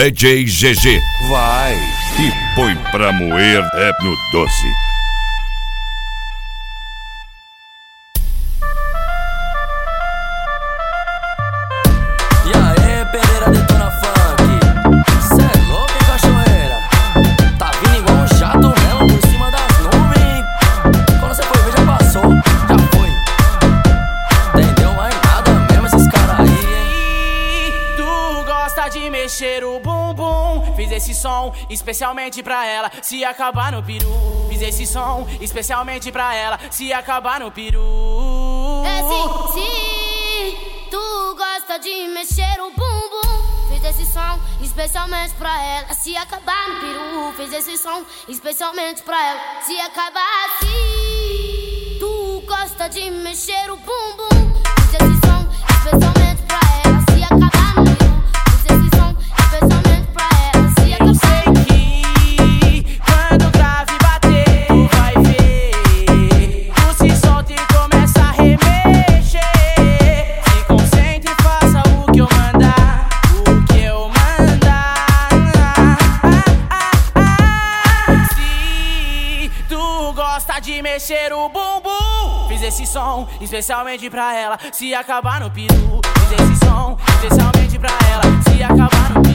DJ GG. Vai E põe pra moer rap no doce. E aí, Pereira Detona Funk, cê é louco, hein, cachoeira? Tá vindo igual um jato mesmo por cima das nuvens. Quando cê foi ver já passou, já foi. Entendeu mais nada mesmo esses caras aí, hein? Tu gosta de mexer o bumbum. Fiz esse som especialmente pra ela se acabar no peru. Fiz esse som especialmente pra ela se acabar no peru. É sim, tu gosta de mexer o bumbum. Fiz esse som especialmente pra ela se acabar no peru. Fiz esse som especialmente pra ela se acabar assim. Tu gosta de mexer o bumbum. Fiz esse som especialmente pra ela se acabar no peru. Fiz esse som especialmente pra ela se acabar no peru. Quando o grave bater, tu vai ver. Tu se solta e começa a remexer. Se concentre e faça o que eu mandar. O que eu mandar. Se tu gosta de mexer o bumbum, fiz esse som especialmente pra ela se acabar no peru. Fiz esse som especialmente pra ela se acabar no peru.